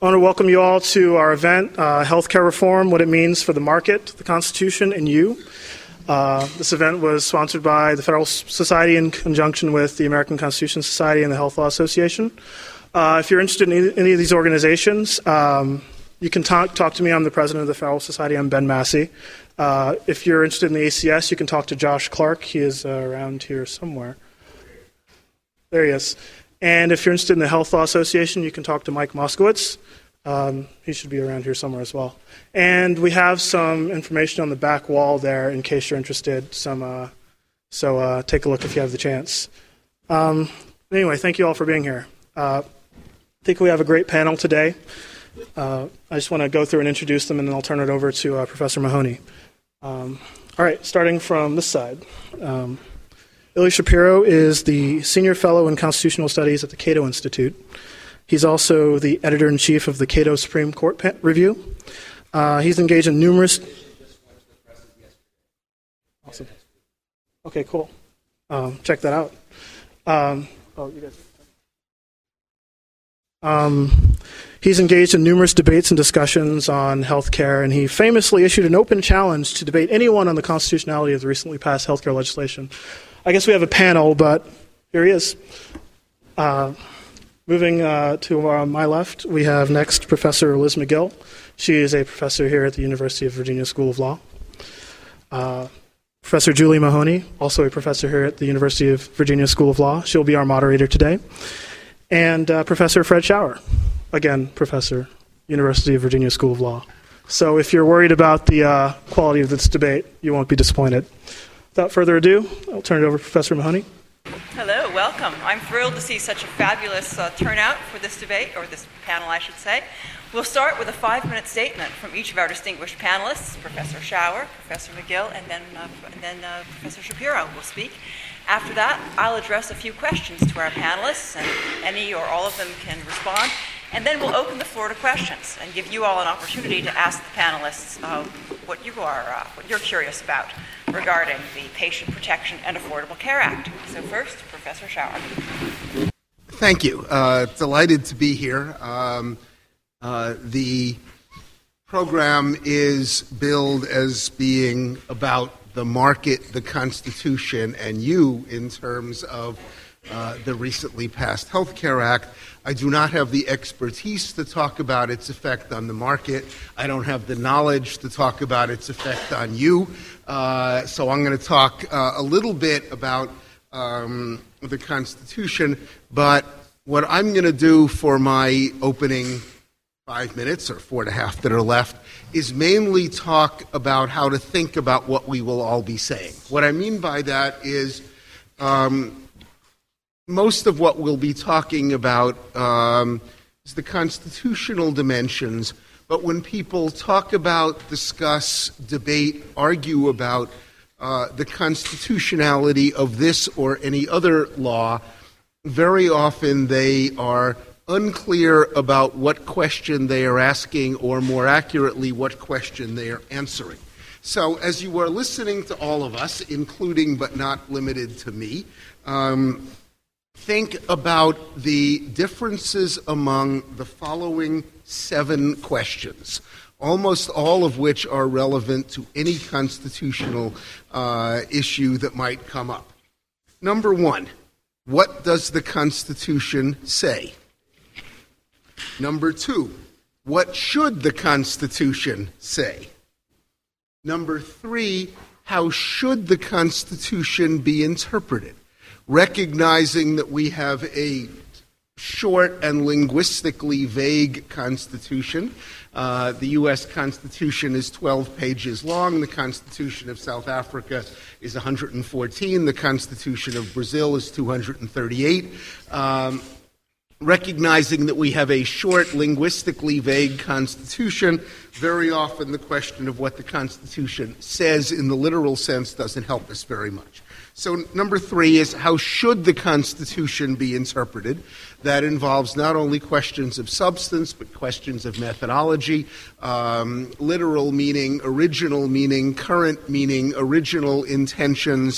I want to welcome you all to our event, Healthcare Reform, What It Means for the Market, the Constitution, and You. This event was sponsored by the Federal Society in conjunction with the American Constitution Society and the Health Law Association. If you're interested in any of these organizations, you can talk to me. I'm the president of the Federal Society. I'm Ben Massey. If you're interested in the ACS, you can talk to Josh Clark. He is around here somewhere. There he is. And if you're interested in the Health Law Association, you can talk to Mike Moskowitz. He should be around here somewhere as well. And we have some information on the back wall there in case you're interested. So take a look if you have the chance. Anyway, thank you all for being here. I think we have a great panel today. I just want to go through and introduce them, and then I'll turn it over to Professor Mahoney. All right, starting from this side. Ilya Shapiro is the Senior Fellow in Constitutional Studies at the Cato Institute. He's also the Editor-in-Chief of the Cato Supreme Court Review. He's engaged in numerous... Awesome. Okay, cool. Check that out. He's engaged in numerous debates and discussions on healthcare, and he famously issued an open challenge to debate anyone on the constitutionality of the recently passed healthcare legislation. I guess we have a panel, but here he is. Moving to my left, we have next Professor Liz Magill. She is a professor here at the University of Virginia School of Law. Professor Julie Mahoney, also a professor here at the University of Virginia School of Law. She'll be our moderator today. And Professor Fred Schauer, again, professor, University of Virginia School of Law. So if you're worried about the quality of this debate, you won't be disappointed. Without further ado, I'll turn it over to Professor Mahoney. Hello, welcome. I'm thrilled to see such a fabulous turnout for this debate, or this panel, I should say. We'll start with a 5-minute statement from each of our distinguished panelists, Professor Schauer, Professor Magill, and then Professor Shapiro will speak. After that, I'll address a few questions to our panelists, and any or all of them can respond. And then we'll open the floor to questions and give you all an opportunity to ask the panelists what you're curious about regarding the Patient Protection and Affordable Care Act. So first, Professor Schauer. Thank you. Delighted to be here. The program is billed as being about the market, the Constitution, and you in terms of the recently passed Health Care Act. I do not have the expertise to talk about its effect on the market. I don't have the knowledge to talk about its effect on you. So I'm going to talk a little bit about the Constitution, but what I'm going to do for my opening 5 minutes, or 4.5 that are left, is mainly talk about how to think about what we will all be saying. What I mean by that is most of what we'll be talking about is the constitutional dimensions, but when people talk about, discuss, debate, argue about the constitutionality of this or any other law, very often they are unclear about what question they are asking, or more accurately, what question they are answering. So as you are listening to all of us, including but not limited to me, think about the differences among the following 7 questions, almost all of which are relevant to any constitutional issue that might come up. Number 1, what does the Constitution say? Number 2, what should the Constitution say? Number 3, how should the Constitution be interpreted? Recognizing that we have a short and linguistically vague Constitution. The U.S. Constitution is 12 pages long. The Constitution of South Africa is 114. The Constitution of Brazil is 238. Recognizing that we have a short, linguistically vague Constitution, very often the question of what the Constitution says in the literal sense doesn't help us very much. So number 3 is, how should the Constitution be interpreted? That involves not only questions of substance, but questions of methodology, literal meaning, original meaning, current meaning, original intentions,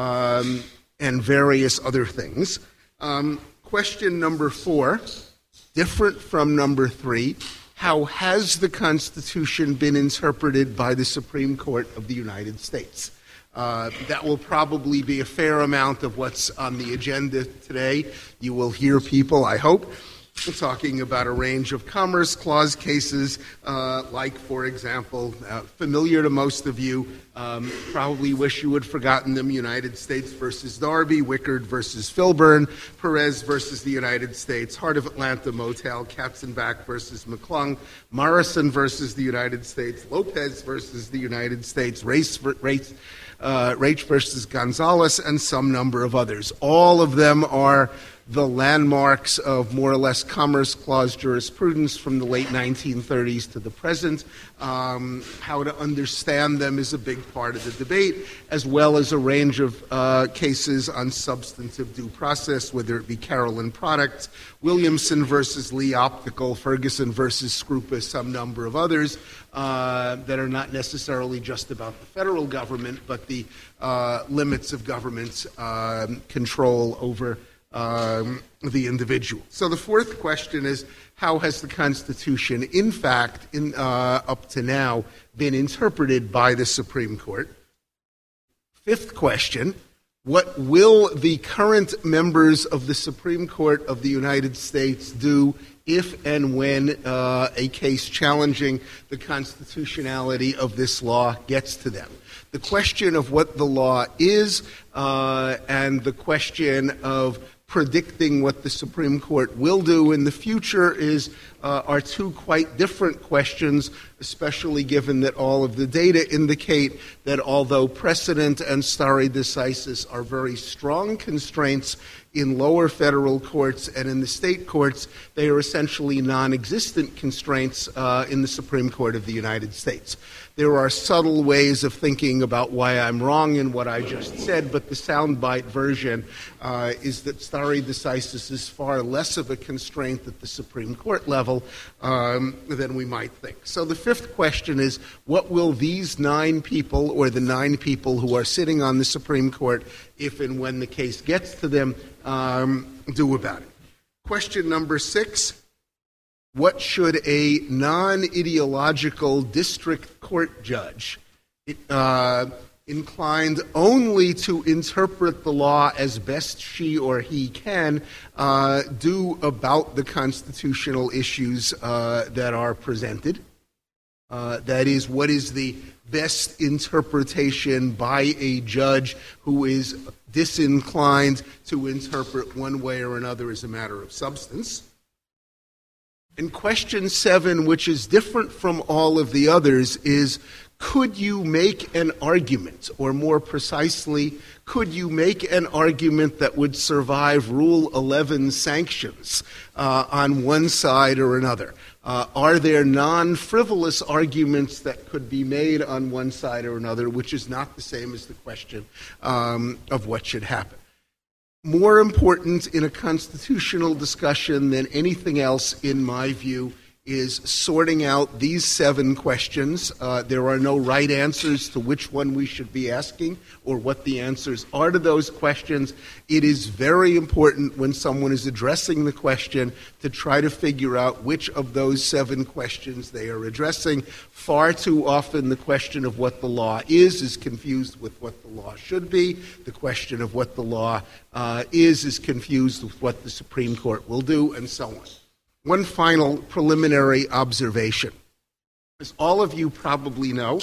and various other things. Question number 4 Different from number 3, how has the Constitution been interpreted by the Supreme Court of the United States? That will probably be a fair amount of what's on the agenda today. You will hear people, I hope, talking about a range of Commerce Clause cases, like, for example, familiar to most of you, probably wish you had forgotten them, United States versus Darby, Wickard versus Filburn, Perez versus the United States, Heart of Atlanta Motel, Katzenbach versus McClung, Morrison versus the United States, Lopez versus the United States, Raich versus Gonzalez, and some number of others. All of them are the landmarks of more or less Commerce Clause jurisprudence from the late 1930s to the present. How to understand them is a big part of the debate, as well as a range of cases on substantive due process, whether it be Carolyn Products, Williamson versus Lee Optical, Ferguson versus Scrupa, some number of others that are not necessarily just about the federal government, but the limits of government's control over the individual. So the fourth question is, how has the Constitution, in fact, up to now, been interpreted by the Supreme Court? Fifth question, what will the current members of the Supreme Court of the United States do if and when a case challenging the constitutionality of this law gets to them? The question of what the law is and the question of predicting what the Supreme Court will do in the future are two quite different questions, especially given that all of the data indicate that although precedent and stare decisis are very strong constraints in lower federal courts and in the state courts, they are essentially non-existent constraints in the Supreme Court of the United States. There are subtle ways of thinking about why I'm wrong in what I just said, but the soundbite version is that stare decisis is far less of a constraint at the Supreme Court level than we might think. So the fifth question is, what will these 9 people, or the 9 people who are sitting on the Supreme Court, if and when the case gets to them, do about it? Question number 6. What should a non-ideological district court judge, inclined only to interpret the law as best she or he can, do about the constitutional issues that are presented? That is, what is the best interpretation by a judge who is disinclined to interpret one way or another as a matter of substance? And question 7, which is different from all of the others, is, could you make an argument, or more precisely, could you make an argument that would survive Rule 11 sanctions on one side or another? Are there non-frivolous arguments that could be made on one side or another, which is not the same as the question of what should happen? More important in a constitutional discussion than anything else, in my view, is sorting out these 7 questions. There are no right answers to which one we should be asking or what the answers are to those questions. It is very important when someone is addressing the question to try to figure out which of those 7 questions they are addressing. Far too often the question of what the law is confused with what the law should be. The question of what the law is confused with what the Supreme Court will do, and so on. One final preliminary observation. As all of you probably know,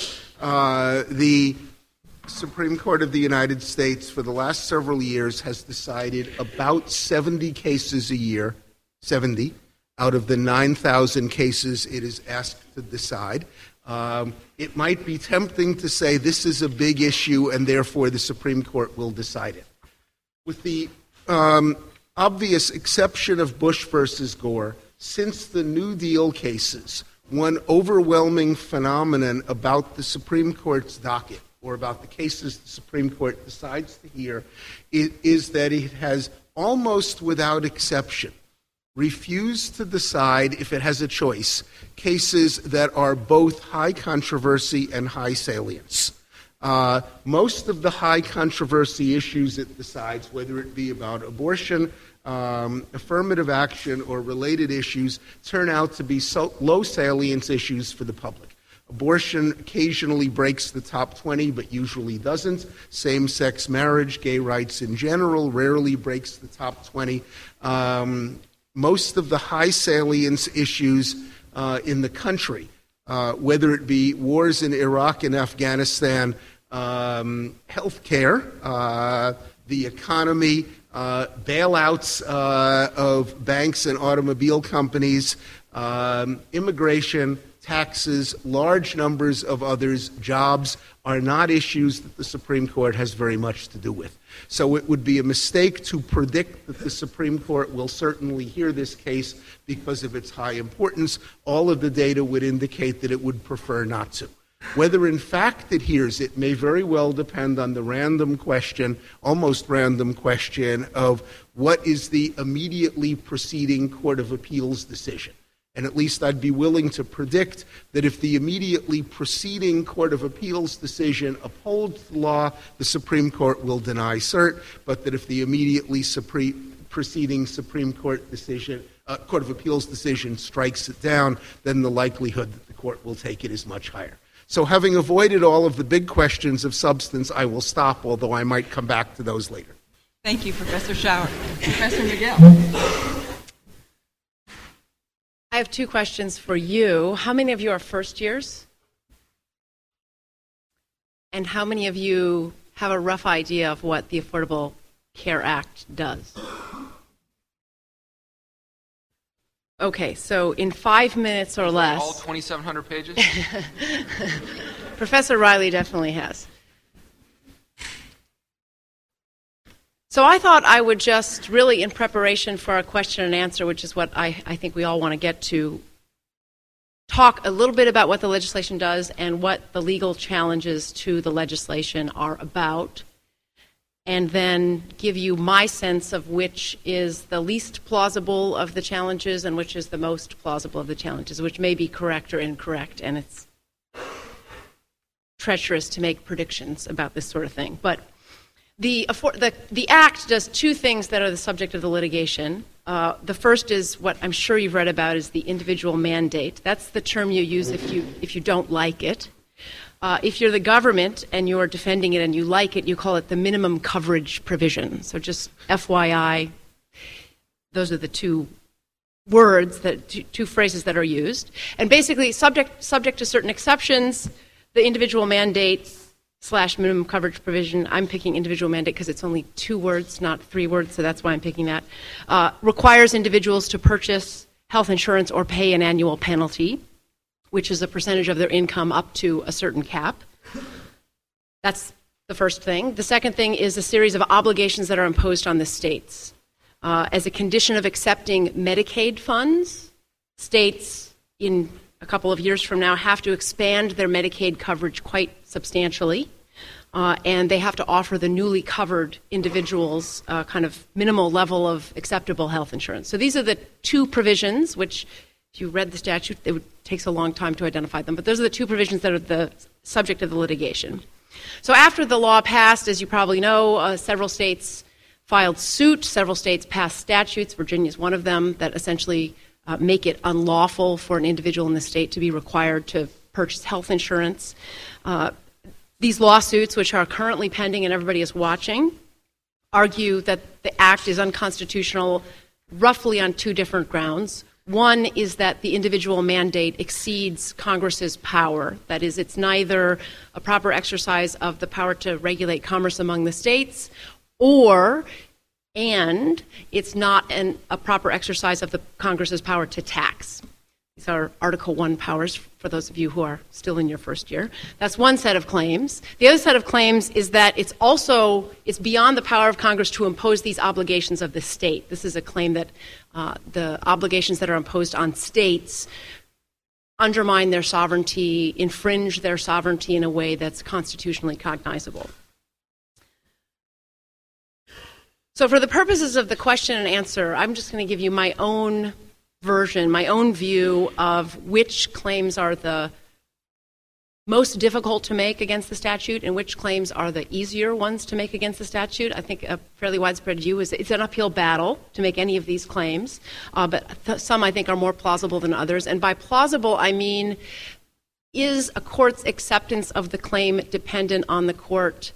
the Supreme Court of the United States for the last several years has decided about 70 cases a year, 70, out of the 9,000 cases it is asked to decide. It might be tempting to say this is a big issue and therefore the Supreme Court will decide it. With the obvious exception of Bush versus Gore, since the New Deal cases, one overwhelming phenomenon about the Supreme Court's docket, or about the cases the Supreme Court decides to hear, is that it has almost without exception refused to decide, if it has a choice, cases that are both high controversy and high salience. Most of the high controversy issues it decides, whether it be about abortion, affirmative action or related issues turn out to be so low salience issues for the public. Abortion occasionally breaks the top 20, but usually doesn't. Same-sex marriage, gay rights in general, rarely breaks the top 20. Most of the high salience issues in the country, whether it be wars in Iraq and Afghanistan, health care, the economy, bailouts of banks and automobile companies, immigration, taxes, large numbers of others, jobs, are not issues that the Supreme Court has very much to do with. So it would be a mistake to predict that the Supreme Court will certainly hear this case because of its high importance. All of the data would indicate that it would prefer not to. Whether in fact it hears it may very well depend on the random question, almost random question, of what is the immediately preceding Court of Appeals decision. And at least I'd be willing to predict that if the immediately preceding Court of Appeals decision upholds the law, the Supreme Court will deny cert, but that if the immediately preceding Supreme Court decision, Court of Appeals decision strikes it down, then the likelihood that the court will take it is much higher. So having avoided all of the big questions of substance, I will stop, although I might come back to those later. Thank you, Professor Schauer. Professor Miguel. I have two questions for you. How many of you are first years? And how many of you have a rough idea of what the Affordable Care Act does? Okay, so in 5 minutes or less. All 2,700 pages? Professor Riley definitely has. So I thought I would just really, in preparation for our question and answer, which is what I think we all want to get to, talk a little bit about what the legislation does and what the legal challenges to the legislation are about, and then give you my sense of which is the least plausible of the challenges and which is the most plausible of the challenges, which may be correct or incorrect, and it's treacherous to make predictions about this sort of thing. But the Act does two things that are the subject of the litigation. The first is what I'm sure you've read about is the individual mandate. That's the term you use if you don't like it. If you're the government and you're defending it and you like it, you call it the minimum coverage provision. So just FYI, those are the two words, two phrases that are used. And basically, subject to certain exceptions, the individual mandate / minimum coverage provision, I'm picking individual mandate because it's only 2 words, not 3 words, so that's why I'm picking that, requires individuals to purchase health insurance or pay an annual penalty, which is a percentage of their income up to a certain cap. That's the first thing. The second thing is a series of obligations that are imposed on the states. As a condition of accepting Medicaid funds, states in a couple of years from now have to expand their Medicaid coverage quite substantially, and they have to offer the newly covered individuals kind of minimal level of acceptable health insurance. So these are the two provisions, which if you read the statute, it takes a long time to identify them, but those are the two provisions that are the subject of the litigation. So after the law passed, as you probably know, several states filed suit, several states passed statutes, Virginia is one of them, that essentially make it unlawful for an individual in the state to be required to purchase health insurance. These lawsuits, which are currently pending and everybody is watching, argue that the Act is unconstitutional roughly on 2 different grounds. One is that the individual mandate exceeds Congress's power. That is, it's neither a proper exercise of the power to regulate commerce among the states, and it's not a proper exercise of the Congress's power to tax. These are Article I powers, for those of you who are still in your first year. That's one set of claims. The other set of claims is that it's beyond the power of Congress to impose these obligations of the state. This is a claim that the obligations that are imposed on states undermine their sovereignty, infringe their sovereignty in a way that's constitutionally cognizable. So for the purposes of the question and answer, I'm just going to give you my own version, my own view of which claims are the most difficult to make against the statute and which claims are the easier ones to make against the statute. I think a fairly widespread view is it's an uphill battle to make any of these claims, but some I think are more plausible than others. And by plausible, I mean, is a court's acceptance of the claim dependent on the court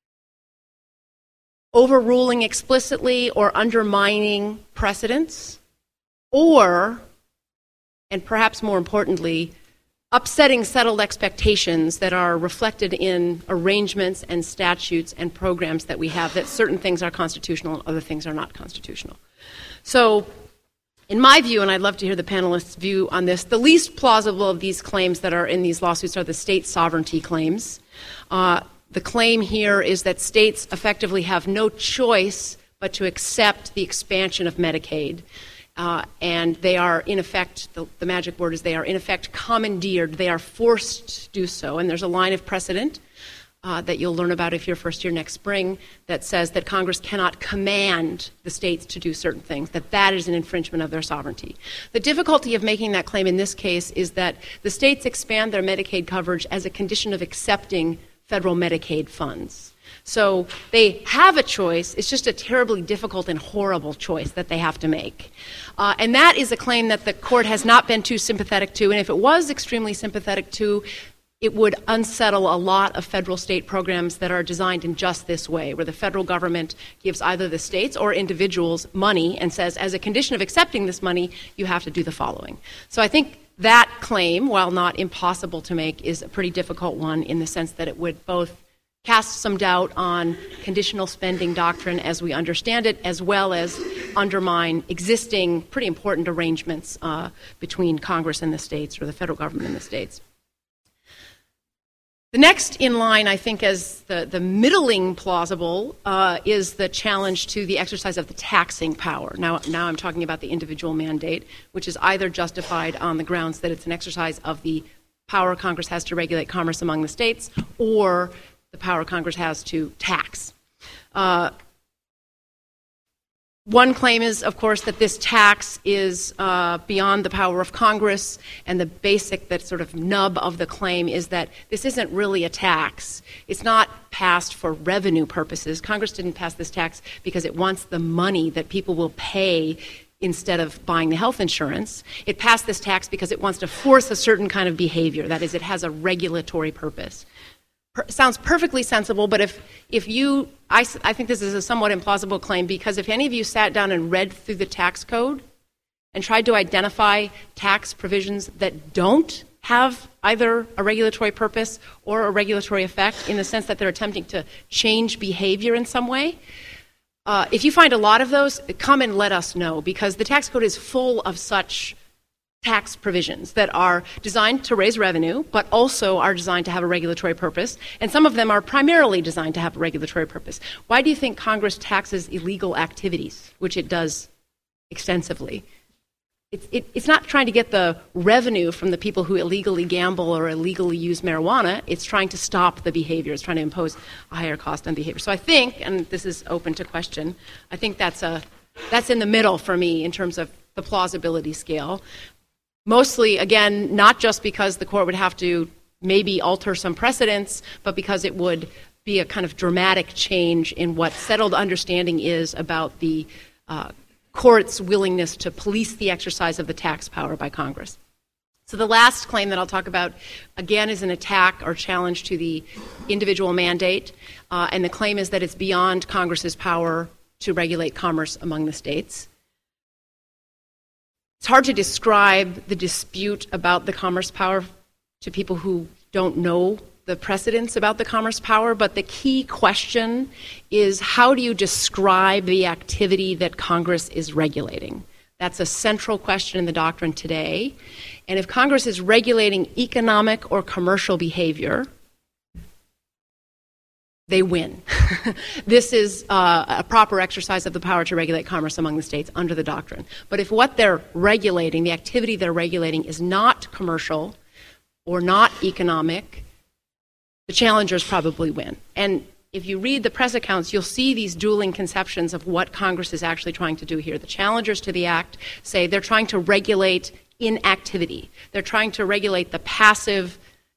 overruling explicitly or undermining precedents, or, and perhaps more importantly, upsetting settled expectations that are reflected in arrangements and statutes and programs that we have, that certain things are constitutional and other things are not constitutional. So, in my view, and I'd love to hear the panelists' view on this, the least plausible of these claims that are in these lawsuits are the state sovereignty claims. The claim here is that states effectively have no choice but to accept the expansion of Medicaid. And they are, in effect, the magic word is they are, in effect, commandeered. They are forced to do so. And there's a line of precedent that you'll learn about if you're first year next spring that says that Congress cannot command the states to do certain things, that is an infringement of their sovereignty. The difficulty of making that claim in this case is that the states expand their Medicaid coverage as a condition of accepting federal Medicaid funds. So they have a choice. It's just a terribly difficult and horrible choice that they have to make. And that is a claim that the court has not been too sympathetic to. And if it was extremely sympathetic to, it would unsettle a lot of federal state programs that are designed in just this way, where the federal government gives either the states or individuals money and says, as a condition of accepting this money, you have to do the following. So I think that claim, while not impossible to make, is a pretty difficult one in the sense that it would both cast some doubt on conditional spending doctrine as we understand it, as well as undermine existing pretty important arrangements between Congress and the states, or the federal government and the states. The next in line, I think, as the middling plausible is the challenge to the exercise of the taxing power. Now I'm talking about the individual mandate, which is either justified on the grounds that it's an exercise of the power Congress has to regulate commerce among the states, or the power Congress has to tax. One claim is, of course, that this tax is beyond the power of Congress, and the basic, that sort of nub of the claim is that this isn't really a tax. It's not passed for revenue purposes. Congress didn't pass this tax because it wants the money that people will pay instead of buying the health insurance. It passed this tax because it wants to force a certain kind of behavior. That is, it has a regulatory purpose. Sounds perfectly sensible, but I think this is a somewhat implausible claim, because if any of you sat down and read through the tax code and tried to identify tax provisions that don't have either a regulatory purpose or a regulatory effect, in the sense that they're attempting to change behavior in some way, if you find a lot of those, come and let us know, because the tax code is full of such tax provisions that are designed to raise revenue, but also are designed to have a regulatory purpose, and some of them are primarily designed to have a regulatory purpose. Why do you think Congress taxes illegal activities, which it does extensively? It's not trying to get the revenue from the people who illegally gamble or illegally use marijuana. It's trying to stop the behavior. It's trying to impose a higher cost on behavior. So I think, and this is open to question, I think that's in the middle for me in terms of the plausibility scale. Mostly, again, not just because the court would have to maybe alter some precedents, but because it would be a kind of dramatic change in what settled understanding is about the court's willingness to police the exercise of the tax power by Congress. So the last claim that I'll talk about, again, is an attack or challenge to the individual mandate, and the claim is that it's beyond Congress's power to regulate commerce among the states. It's hard to describe the dispute about the commerce power to people who don't know the precedents about the commerce power, but the key question is, how do you describe the activity that Congress is regulating? That's a central question in the doctrine today. And if Congress is regulating economic or commercial behavior, they win. This is a proper exercise of the power to regulate commerce among the states under the doctrine. But if what they're regulating, the activity they're regulating, is not commercial or not economic, the challengers probably win. And if you read the press accounts, you'll see these dueling conceptions of what Congress is actually trying to do here. The challengers to the act say they're trying to regulate inactivity. They're trying to regulate the passive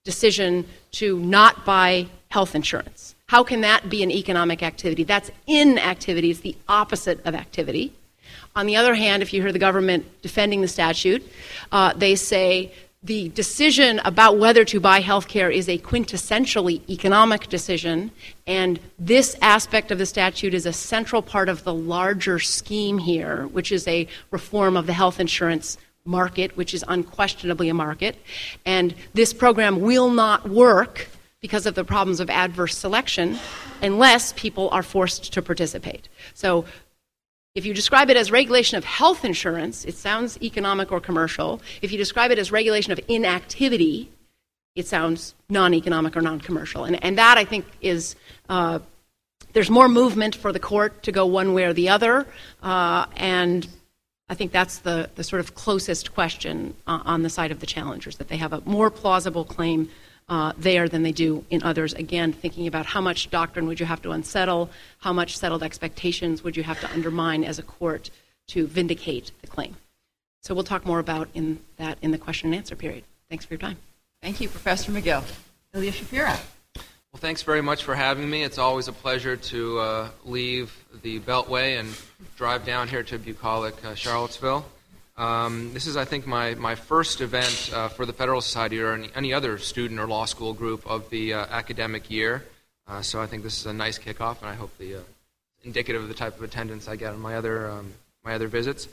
decision to not buy health insurance. How can that be an economic activity? That's inactivity. It's the opposite of activity. On the other hand, if you hear the government defending the statute, they say the decision about whether to buy health care is a quintessentially economic decision, and this aspect of the statute is a central part of the larger scheme here, which is a reform of the health insurance market, which is unquestionably a market. And this program will not work because of the problems of adverse selection unless people are forced to participate. So if you describe it as regulation of health insurance, it sounds economic or commercial. If you describe it as regulation of inactivity, it sounds non-economic or non-commercial. And that, I think, is there's more movement for the court to go one way or the other, and I think that's the sort of closest question on the side of the challengers, that they have a more plausible claim there than they do in others. Again, thinking about how much doctrine would you have to unsettle, how much settled expectations would you have to undermine as a court to vindicate the claim. So we'll talk more about that in the question and answer period. Thanks for your time. Thank you, Professor McGill. Ilya Shapiro. Well, thanks very much for having me. It's always a pleasure to leave the Beltway and drive down here to bucolic Charlottesville. This is, I think, my first event for the Federal Society or any other student or law school group of the academic year. So I think this is a nice kickoff, and I hope the indicative of the type of attendance I get on my other visits.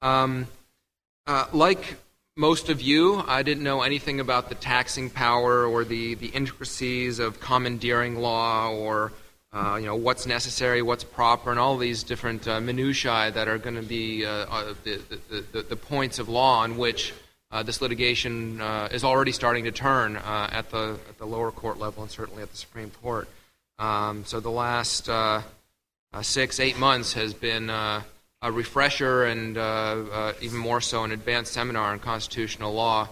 Like most of you, I didn't know anything about the taxing power or the intricacies of commandeering law or what's necessary, what's proper, and all these different minutiae that are going to be the points of law on which this litigation is already starting to turn at the lower court level and certainly at the Supreme Court. So the last 6-8 months has been a refresher and even more so an advanced seminar on constitutional law.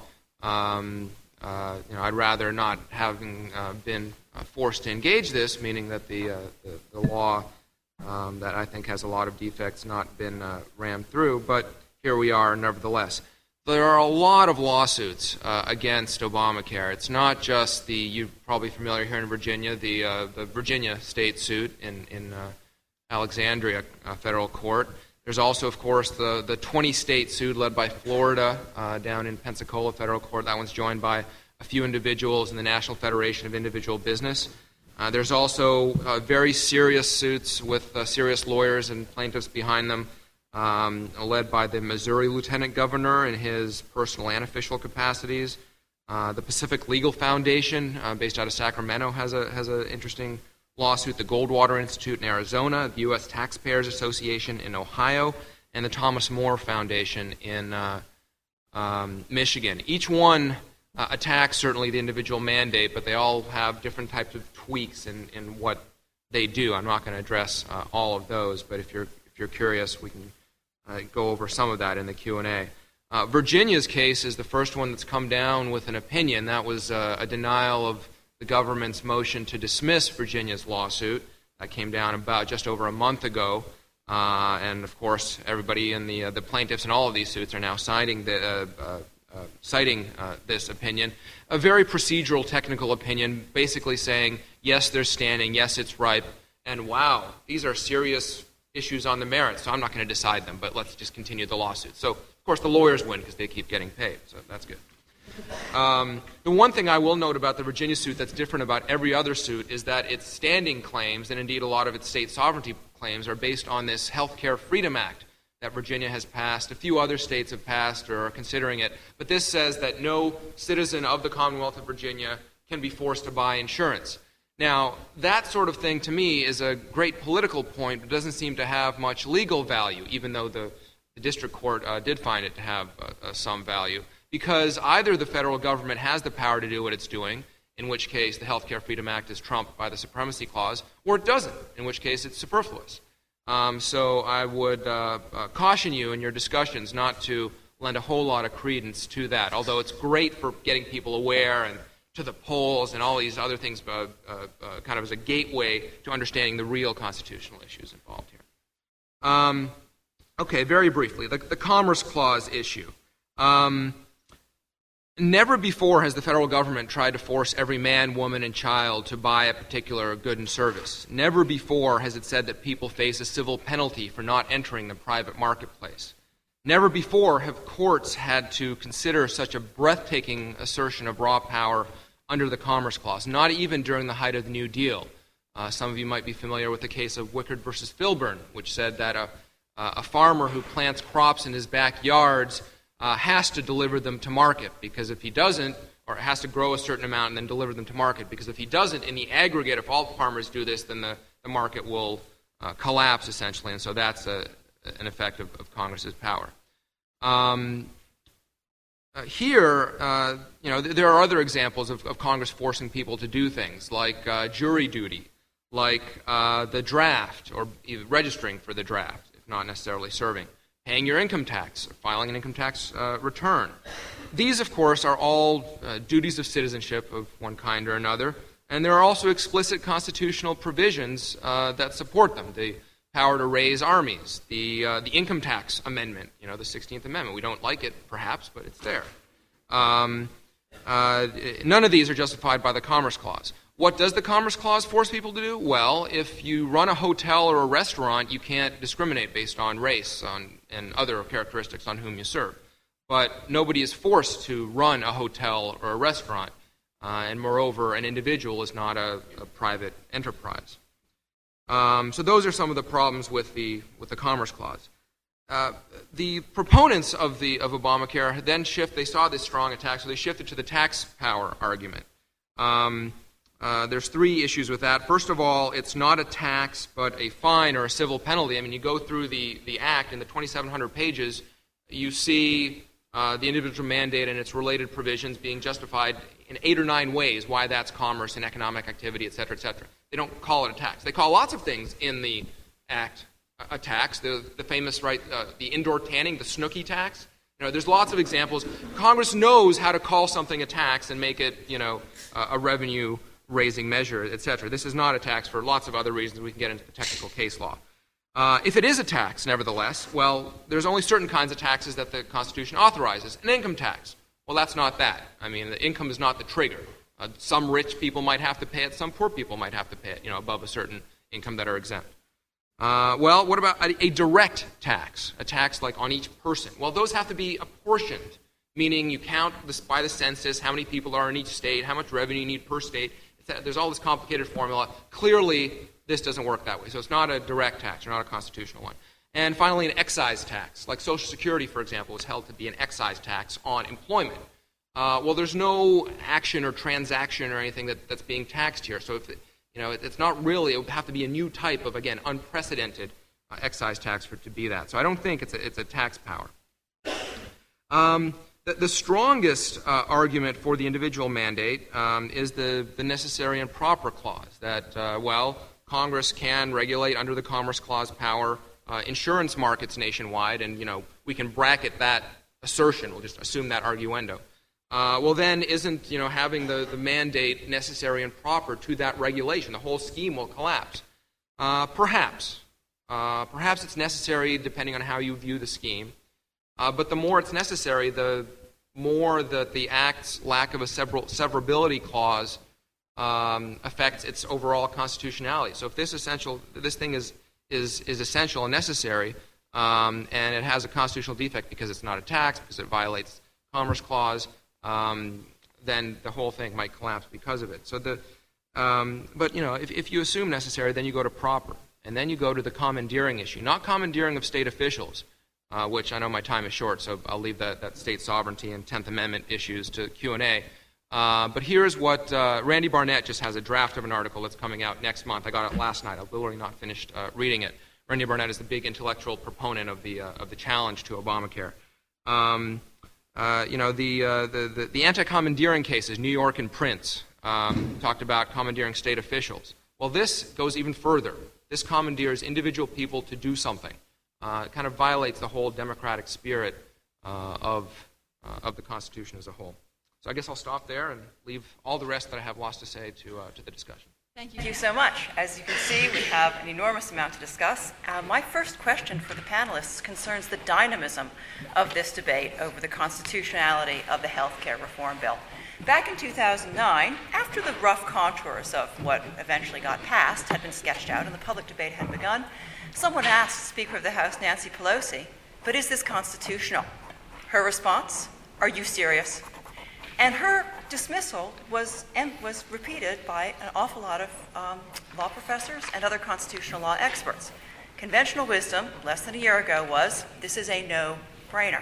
I'd rather not having been forced to engage this, meaning that the law that I think has a lot of defects not been rammed through, but here we are nevertheless. There are a lot of lawsuits against Obamacare. It's not just you're probably familiar here in Virginia, the Virginia state suit in Alexandria federal court. There's also, of course, the 20-state suit led by Florida down in Pensacola federal court. That one's joined by a few individuals in the National Federation of Individual Business. There's also very serious suits with serious lawyers and plaintiffs behind them, led by the Missouri Lieutenant Governor in his personal and official capacities. The Pacific Legal Foundation, based out of Sacramento, has an interesting lawsuit. The Goldwater Institute in Arizona, the U.S. Taxpayers Association in Ohio, and the Thomas More Foundation in Michigan. Each one attacks certainly the individual mandate, but they all have different types of tweaks in what they do. I'm not going to address all of those, but if you're curious, we can go over some of that in the Q&A. Virginia's case is the first one that's come down with an opinion. That was a denial of the government's motion to dismiss Virginia's lawsuit. That came down about just over a month ago. And, of course, everybody in the plaintiffs in all of these suits are now citing this opinion. A very procedural, technical opinion, basically saying, yes, there's standing, yes, it's ripe, and wow, these are serious issues on the merits, so I'm not going to decide them, but let's just continue the lawsuit. So, of course, the lawyers win because they keep getting paid, so that's good. The one thing I will note about the Virginia suit that's different about every other suit is that its standing claims, and indeed a lot of its state sovereignty claims, are based on this Health Care Freedom Act that Virginia has passed. A few other states have passed or are considering it, but this says that no citizen of the Commonwealth of Virginia can be forced to buy insurance. Now, that sort of thing to me is a great political point, but doesn't seem to have much legal value, even though the district court did find it to have some value. Because either the federal government has the power to do what it's doing, in which case the Health Care Freedom Act is trumped by the Supremacy Clause, or it doesn't, in which case it's superfluous. So I would caution you in your discussions not to lend a whole lot of credence to that, although it's great for getting people aware and to the polls and all these other things kind of as a gateway to understanding the real constitutional issues involved here. Okay, very briefly, the Commerce Clause issue. Never before has the federal government tried to force every man, woman, and child to buy a particular good and service. Never before has it said that people face a civil penalty for not entering the private marketplace. Never before have courts had to consider such a breathtaking assertion of raw power under the Commerce Clause, not even during the height of the New Deal. Some of you might be familiar with the case of Wickard versus Filburn, which said that a farmer who plants crops in his backyards has to deliver them to market, because if he doesn't, or has to grow a certain amount and then deliver them to market, because if he doesn't, in the aggregate, if all farmers do this, then the market will collapse, essentially, and so that's an effect of Congress's power. Here, there are other examples of Congress forcing people to do things, like jury duty, like the draft, or even registering for the draft, if not necessarily serving, paying your income tax, or filing an income tax return. These, of course, are all duties of citizenship of one kind or another, and there are also explicit constitutional provisions that support them. The power to raise armies, the income tax amendment, the 16th Amendment. We don't like it, perhaps, but it's there. None of these are justified by the Commerce Clause. What does the Commerce Clause force people to do? Well, if you run a hotel or a restaurant, you can't discriminate based on race and other characteristics on whom you serve. But nobody is forced to run a hotel or a restaurant, and moreover, an individual is not a private enterprise. So those are some of the problems with the Commerce Clause. The proponents of Obamacare then they saw this strong attack, so they shifted to the tax power argument. There's three issues with that. First of all, it's not a tax, but a fine or a civil penalty. I mean, you go through the Act in the 2,700 pages, you see the individual mandate and its related provisions being justified in 8 or 9 ways why that's commerce and economic activity, et cetera, et cetera. They don't call it a tax. They call lots of things in the Act a tax. The famous, the indoor tanning, the Snooki tax. There's lots of examples. Congress knows how to call something a tax and make it, a revenue-raising measure, et cetera. This is not a tax for lots of other reasons. We can get into the technical case law. If it is a tax, nevertheless, well, there's only certain kinds of taxes that the Constitution authorizes. An income tax. Well, that's not that. I mean, the income is not the trigger. Some rich people might have to pay it. Some poor people might have to pay it, above a certain income that are exempt. Well, what about a direct tax? A tax like on each person? Well, those have to be apportioned, meaning you count by the census how many people are in each state, how much revenue you need per state. There's all this complicated formula. Clearly, this doesn't work that way. So it's not a direct tax, or not a constitutional one. And finally, an excise tax. Like Social Security, for example, is held to be an excise tax on employment. Well, there's no action or transaction or anything that's being taxed here. So if it's not really, it would have to be a new type of, again, unprecedented excise tax for it to be that. So I don't think it's a tax power. The strongest argument for the individual mandate is the necessary and proper clause, that, Congress can regulate under the Commerce Clause power insurance markets nationwide, and, we can bracket that assertion. We'll just assume that arguendo. Well, then isn't, having the mandate necessary and proper to that regulation? The whole scheme will collapse. Perhaps. Perhaps it's necessary depending on how you view the scheme. But the more it's necessary, the more that the Act's lack of a severability clause affects its overall constitutionality. So if this thing is essential and necessary, and it has a constitutional defect because it's not a tax, because it violates the Commerce Clause, then the whole thing might collapse because of it. So but if you assume necessary, then you go to proper, and then you go to the commandeering issue, not commandeering of state officials, which I know my time is short, so I'll leave that state sovereignty and 10th Amendment issues to Q&A. But here's what Randy Barnett just has a draft of an article that's coming out next month. I got it last night. I've literally not finished reading it. Randy Barnett is the big intellectual proponent of the challenge to Obamacare. The anti-commandeering cases, New York and Prince, talked about commandeering state officials. Well, this goes even further. This commandeers individual people to do something. It kind of violates the whole democratic spirit of the Constitution as a whole. So I guess I'll stop there and leave all the rest that I have lost to say to the discussion. Thank you so much. As you can see, we have an enormous amount to discuss. My first question for the panelists concerns the dynamism of this debate over the constitutionality of the health care reform bill. Back in 2009, after the rough contours of what eventually got passed had been sketched out and the public debate had begun, someone asked Speaker of the House Nancy Pelosi, "But is this constitutional?" Her response, "Are you serious?" And her dismissal was repeated by an awful lot of law professors and other constitutional law experts. Conventional wisdom, less than a year ago, was this is a no-brainer.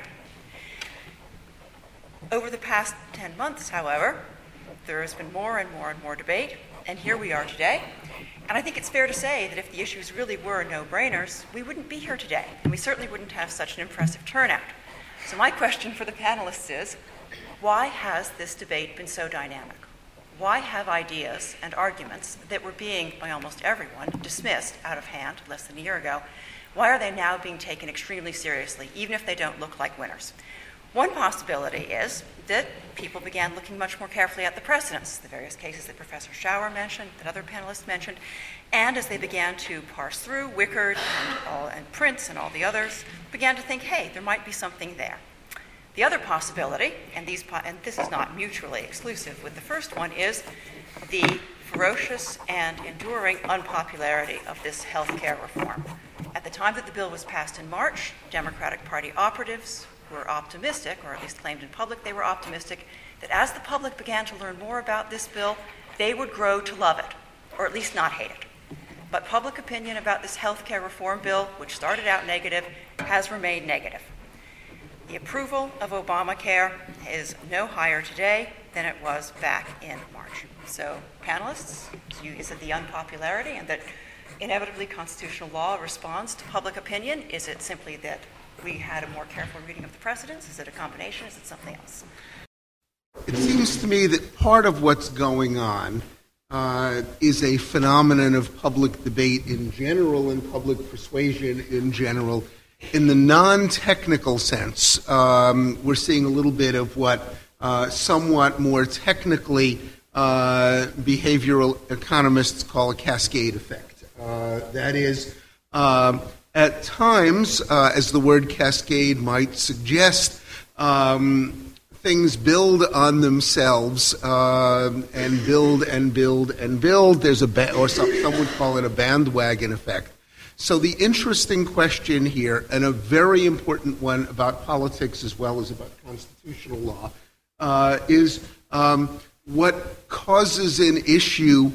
Over the past 10 months, however, there has been more and more and more debate, and here we are today. And I think it's fair to say that if the issues really were no-brainers, we wouldn't be here today, and we certainly wouldn't have such an impressive turnout. So my question for the panelists is, why has this debate been so dynamic? Why have ideas and arguments that were being, by almost everyone, dismissed out of hand less than a year ago, why are they now being taken extremely seriously, even if they don't look like winners? One possibility is that people began looking much more carefully at the precedents, the various cases that Professor Schauer mentioned, that other panelists mentioned, and as they began to parse through Wickard and Prince and all the others, began to think, hey, there might be something there. The other possibility, and this is not mutually exclusive with the first one, is the ferocious and enduring unpopularity of this health care reform. At the time that the bill was passed in March, Democratic Party operatives were optimistic, or at least claimed in public they were optimistic, that as the public began to learn more about this bill, they would grow to love it, or at least not hate it. But public opinion about this health care reform bill, which started out negative, has remained negative. The approval of Obamacare is no higher today than it was back in March. So, panelists, is it the unpopularity and that inevitably constitutional law responds to public opinion? Is it simply that we had a more careful reading of the precedents? Is it a combination? Is it something else? It seems to me that part of what's going on is a phenomenon of public debate in general and public persuasion in general. In the non-technical sense, we're seeing a little bit of what somewhat more technically behavioral economists call a cascade effect. That is, at times, as the word cascade might suggest, things build on themselves and build and build and build. There's some would call it a bandwagon effect. So the interesting question here, and a very important one about politics as well as about constitutional law, is what causes an issue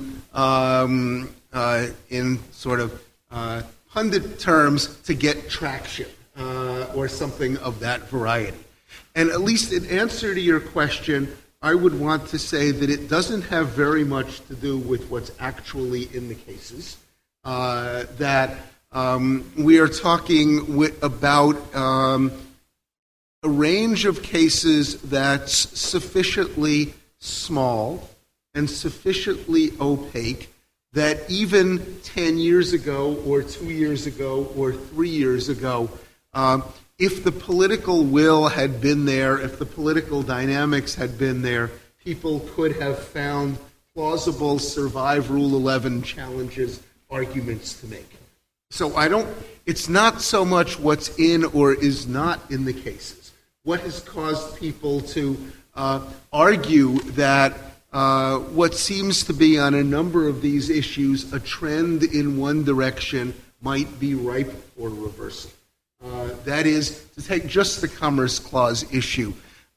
in sort of pundit terms to get traction or something of that variety. And at least in answer to your question, I would want to say that it doesn't have very much to do with what's actually in the cases. That we are talking about a range of cases that's sufficiently small and sufficiently opaque that even 10 years ago or 2 years ago or 3 years ago, if the political will had been there, if the political dynamics had been there, people could have found plausible survive Rule 11 challenges arguments to make. So it's not so much what's in or is not in the cases. What has caused people to argue that what seems to be on a number of these issues a trend in one direction might be ripe for reversal. That is, to take just the Commerce Clause issue.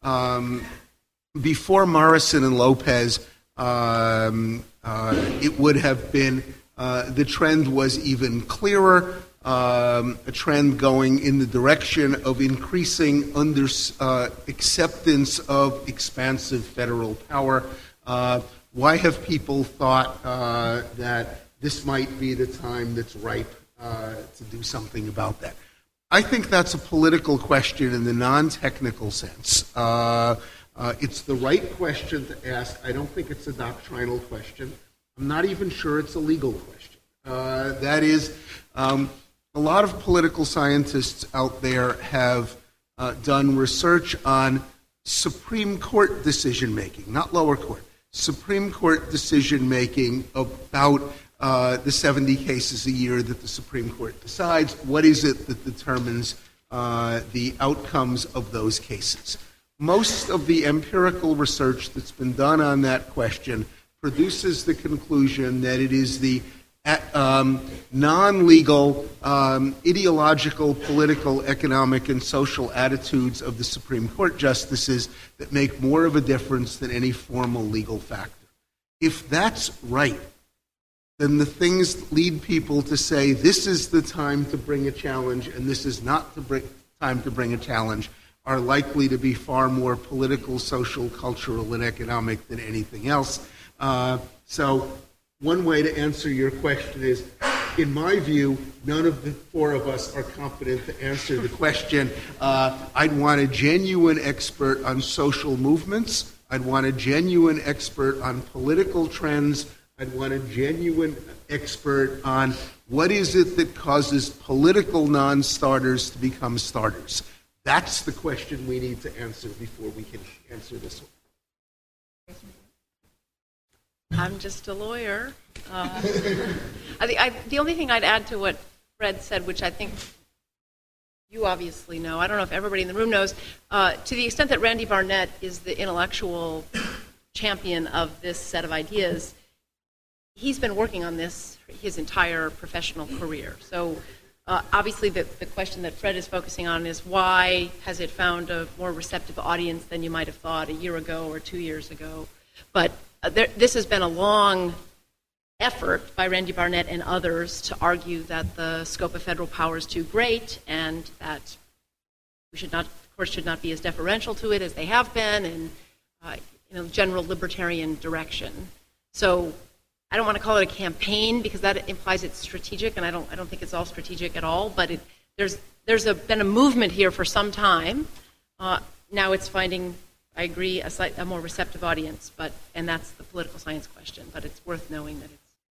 Before Morrison and Lopez, it would have been the trend was even clearer, a trend going in the direction of increasing acceptance of expansive federal power. Why have people thought that this might be the time that's ripe to do something about that? I think that's a political question in the non-technical sense. It's the right question to ask. I don't think it's a doctrinal question. I'm not even sure it's a legal question. That is, a lot of political scientists out there have done research on Supreme Court decision-making, not lower court, Supreme Court decision-making about the 70 cases a year that the Supreme Court decides. What is it that determines the outcomes of those cases? Most of the empirical research that's been done on that question produces the conclusion that it is the non-legal, ideological, political, economic, and social attitudes of the Supreme Court justices that make more of a difference than any formal legal factor. If that's right, then the things lead people to say this is the time to bring a challenge and this is not the time to bring a challenge are likely to be far more political, social, cultural, and economic than anything else. So one way to answer your question is, in my view, none of the four of us are competent to answer the question. I'd want a genuine expert on social movements. I'd want a genuine expert on political trends. I'd want a genuine expert on what is it that causes political non-starters to become starters. That's the question we need to answer before we can answer this one. I'm just a lawyer. The only thing I'd add to what Fred said, which I think you obviously know, I don't know if everybody in the room knows, to the extent that Randy Barnett is the intellectual champion of this set of ideas, he's been working on this his entire professional career. So obviously the question that Fred is focusing on is why has it found a more receptive audience than you might have thought a year ago or 2 years ago. But this has been a long effort by Randy Barnett and others to argue that the scope of federal power is too great and that we should not, of course, should not be as deferential to it as they have been, and general libertarian direction. So I don't want to call it a campaign because that implies it's strategic, and I don't think it's all strategic at all. But there's been a movement here for some time. Now it's finding, I agree, a more receptive audience, and that's the political science question. But it's worth knowing that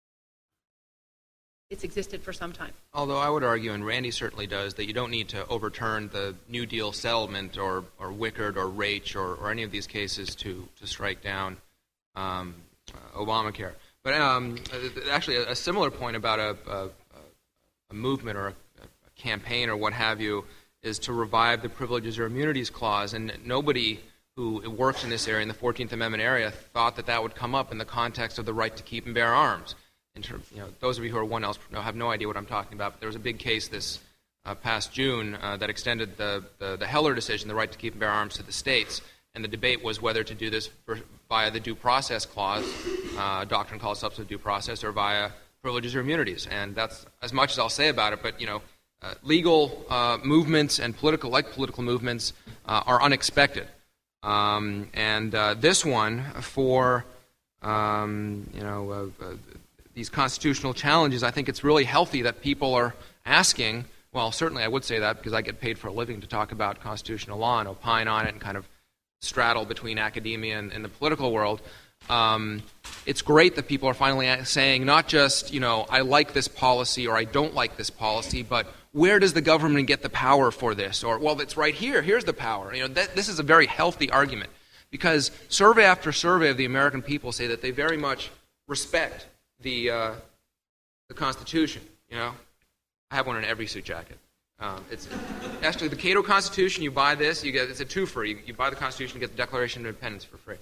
it's existed for some time. Although I would argue, and Randy certainly does, that you don't need to overturn the New Deal settlement or Wickard or Raich or any of these cases to strike down Obamacare. But actually, a similar point about a movement or a campaign or what have you is to revive the Privileges or Immunities Clause. And nobody who works in this area, in the 14th Amendment area, thought that would come up in the context of the right to keep and bear arms. In terms, those of you who are one else have no idea what I'm talking about. But there was a big case this past June that extended the Heller decision, the right to keep and bear arms, to the states. And the debate was whether to do this via the due process clause, doctrine called substantive due process, or via privileges or immunities. And that's as much as I'll say about it. But legal movements and political movements are unexpected. And this one for these constitutional challenges, I think it's really healthy that people are asking. Well, certainly I would say that because I get paid for a living to talk about constitutional law and opine on it and kind of straddle between academia and the political world. It's great that people are finally saying not just, I like this policy or I don't like this policy, but where does the government get the power for this? Or, well, it's right here. Here's the power. This is a very healthy argument because survey after survey of the American people say that they very much respect the Constitution. I have one in every suit jacket. It's actually the Cato Constitution. You buy this, it's a twofer. You buy the Constitution, you get the Declaration of Independence for free.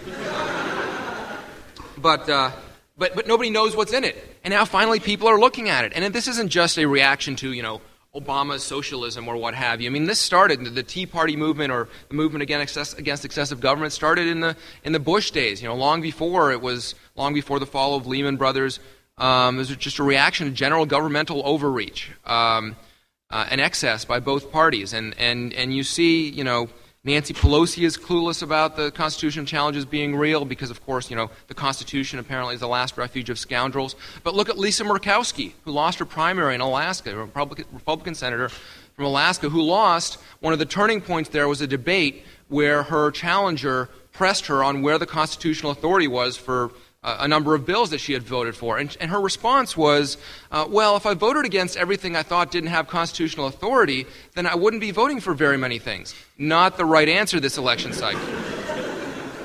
But nobody knows what's in it, and now finally people are looking at it. And this isn't just a reaction to Obama's socialism or what have you. I mean, this started the Tea Party movement or the movement against excessive government started in the Bush days. Long before the fall of Lehman Brothers. It was just a reaction to general governmental overreach. An excess by both parties, and you see, Nancy Pelosi is clueless about the constitutional challenges being real because, of course, the Constitution apparently is the last refuge of scoundrels. But look at Lisa Murkowski, who lost her primary in Alaska, a Republican senator from Alaska who lost. One of the turning points there was a debate where her challenger pressed her on where the constitutional authority was for a number of bills that she had voted for. And her response was, well, if I voted against everything I thought didn't have constitutional authority, then I wouldn't be voting for very many things. Not the right answer this election cycle.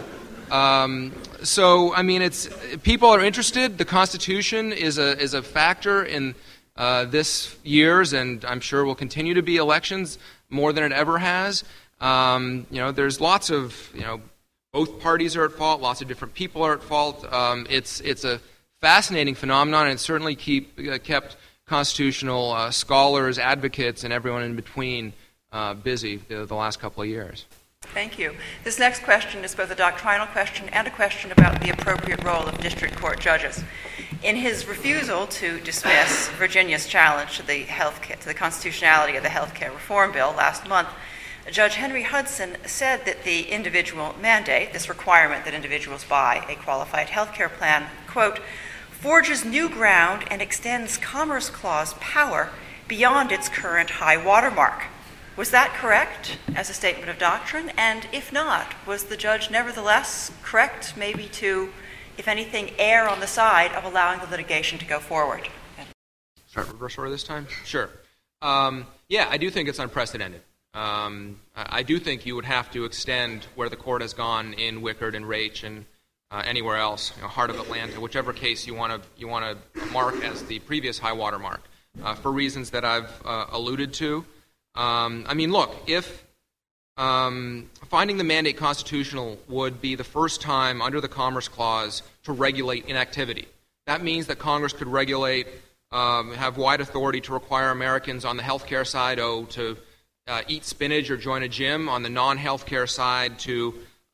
So, I mean, people are interested. The Constitution is a factor in this year's, and I'm sure will continue to be, elections more than it ever has. There's lots of, both parties are at fault. Lots of different people are at fault. It's a fascinating phenomenon, and it certainly kept constitutional scholars, advocates, and everyone in between busy the last couple of years. Thank you. This next question is both a doctrinal question and a question about the appropriate role of district court judges. In his refusal to dismiss Virginia's challenge to the constitutionality of the health care reform bill last month, Judge Henry Hudson said that the individual mandate, this requirement that individuals buy a qualified health care plan, quote, forges new ground and extends Commerce Clause power beyond its current high watermark. Was that correct as a statement of doctrine? And if not, was the judge nevertheless correct maybe to, if anything, err on the side of allowing the litigation to go forward? Start reverse order this time? Sure. Yeah, I do think it's unprecedented. I do think you would have to extend where the court has gone in Wickard and Raich and anywhere else, Heart of Atlanta, whichever case you want to mark as the previous high water mark, for reasons that I've alluded to. Look, if finding the mandate constitutional would be the first time under the Commerce Clause to regulate inactivity. That means that Congress could regulate, have wide authority to require Americans on the health care side to eat spinach or join a gym, on the non-healthcare side to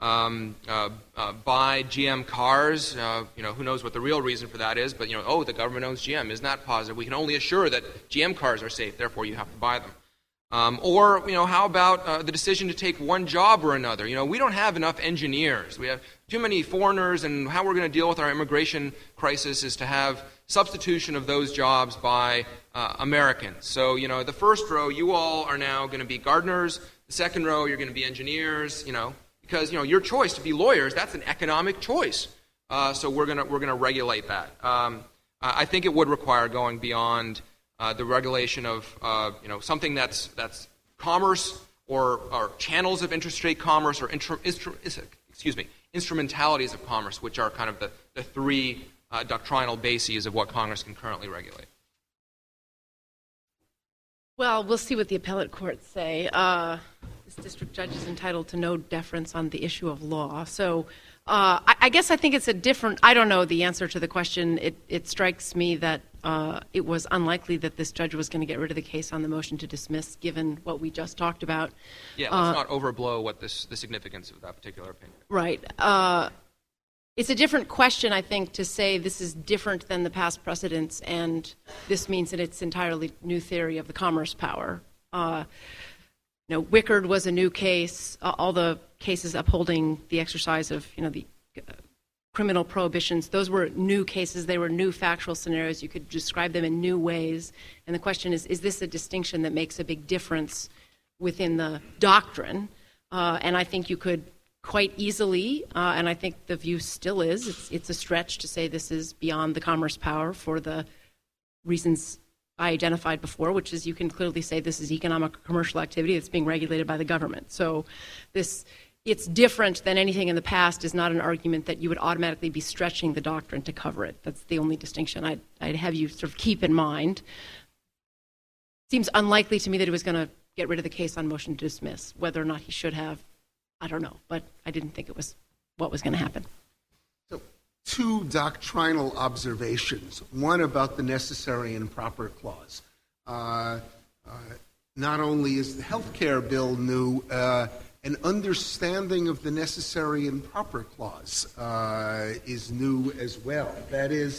buy GM cars. Who knows what the real reason for that is, but the government owns GM. Isn't that positive? We can only assure that GM cars are safe, therefore you have to buy them. How about the decision to take one job or another? We don't have enough engineers. We have too many foreigners, and how we're going to deal with our immigration crisis is to have substitution of those jobs by Americans. So, the first row, you all are now going to be gardeners. The second row, you're going to be engineers, because, your choice to be lawyers, that's an economic choice. So we're going to regulate that. I think it would require going beyond the regulation of something that's commerce or channels of interstate commerce or instrumentalities of commerce, which are kind of the three doctrinal bases of what Congress can currently regulate. Well, we'll see what the appellate courts say. This district judge is entitled to no deference on the issue of law. So I guess I think it's I don't know the answer to the question. It strikes me that it was unlikely that this judge was going to get rid of the case on the motion to dismiss, given what we just talked about. Yeah, let's not overblow what the significance of that particular opinion. Right. It's a different question, I think, to say this is different than the past precedents, and this means that it's entirely new theory of the commerce power. Wickard was a new case. All the cases upholding the exercise of, the criminal prohibitions, those were new cases. They were new factual scenarios. You could describe them in new ways. And the question is this a distinction that makes a big difference within the doctrine? And I think you could quite easily, and I think the view still is, it's a stretch to say this is beyond the commerce power for the reasons I identified before, which is you can clearly say this is economic or commercial activity that's being regulated by the government. So it's different than anything in the past is not an argument that you would automatically be stretching the doctrine to cover it. That's the only distinction I'd have you sort of keep in mind. Seems unlikely to me that he was going to get rid of the case on motion to dismiss. Whether or not he should have, I don't know, but I didn't think it was what was going to happen. So, two doctrinal observations. One about the necessary and proper clause. Not only is the health care bill new, an understanding of the necessary and proper clause is new as well. That is,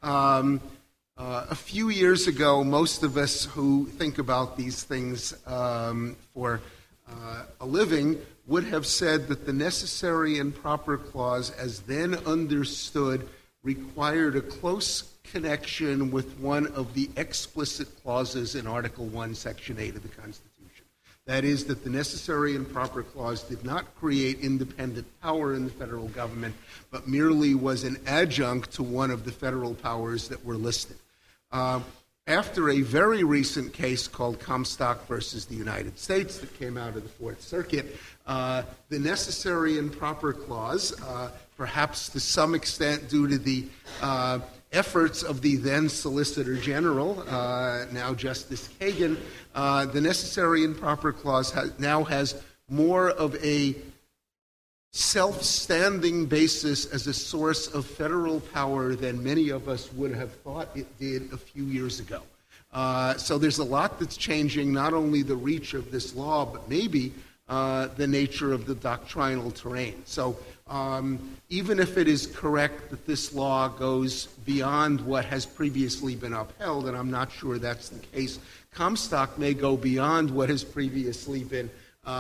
a few years ago, most of us who think about these things for a living would have said that the necessary and proper clause, as then understood, required a close connection with one of the explicit clauses in Article 1, Section 8 of the Constitution. That is, that the necessary and proper clause did not create independent power in the federal government, but merely was an adjunct to one of the federal powers that were listed. after a very recent case called Comstock versus the United States that came out of the Fourth Circuit, the necessary and proper clause, perhaps to some extent due to the efforts of the then Solicitor General, now Justice Kagan, the necessary and proper clause now has more of a self-standing basis as a source of federal power than many of us would have thought it did a few years ago. So there's a lot that's changing, not only the reach of this law, but maybe the nature of the doctrinal terrain. So even if it is correct that this law goes beyond what has previously been upheld, and I'm not sure that's the case, Comstock may go beyond what has previously been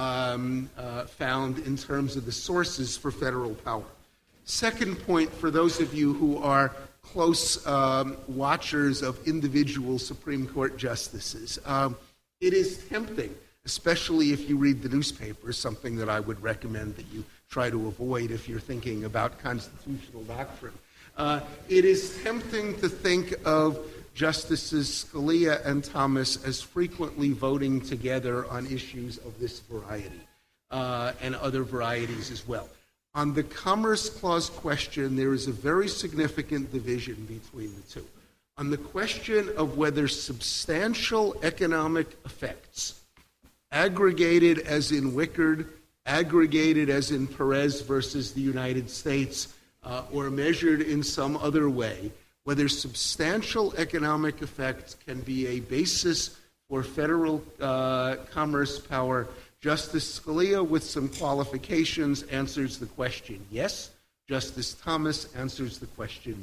found in terms of the sources for federal power. Second point, for those of you who are close watchers of individual Supreme Court justices, it is tempting, especially if you read the newspapers, something that I would recommend that you try to avoid if you're thinking about constitutional doctrine. It is tempting to think of Justices Scalia and Thomas as frequently voting together on issues of this variety and other varieties as well. On the Commerce Clause question, there is a very significant division between the two. On the question of whether substantial economic effects, aggregated as in Wickard, aggregated as in Perez versus the United States, or measured in some other way, whether substantial economic effects can be a basis for federal commerce power, Justice Scalia, with some qualifications, answers the question yes. Justice Thomas answers the question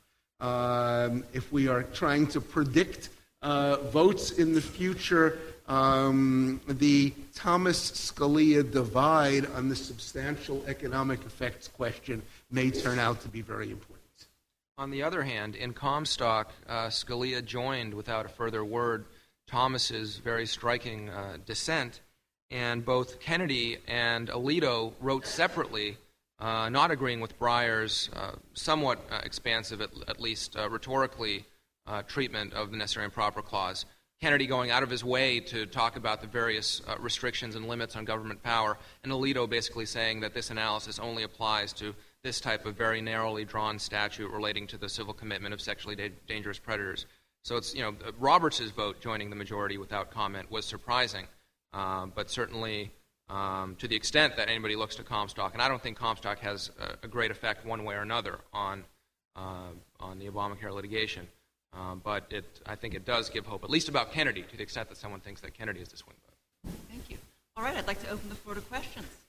no. If we are trying to predict votes in the future, the Thomas-Scalia divide on the substantial economic effects question may turn out to be very important. On the other hand, in Comstock, Scalia joined without a further word Thomas's very striking dissent, and both Kennedy and Alito wrote separately, not agreeing with Breyer's somewhat expansive, at least rhetorically, treatment of the necessary and proper clause. Kennedy going out of his way to talk about the various restrictions and limits on government power, and Alito basically saying that this analysis only applies to this type of very narrowly drawn statute relating to the civil commitment of sexually dangerous predators. So it's, Roberts' vote joining the majority without comment was surprising, but certainly to the extent that anybody looks to Comstock, and I don't think Comstock has a great effect one way or another on the Obamacare litigation, but I think it does give hope, at least about Kennedy, to the extent that someone thinks that Kennedy is the swing vote. Thank you. All right, I'd like to open the floor to questions.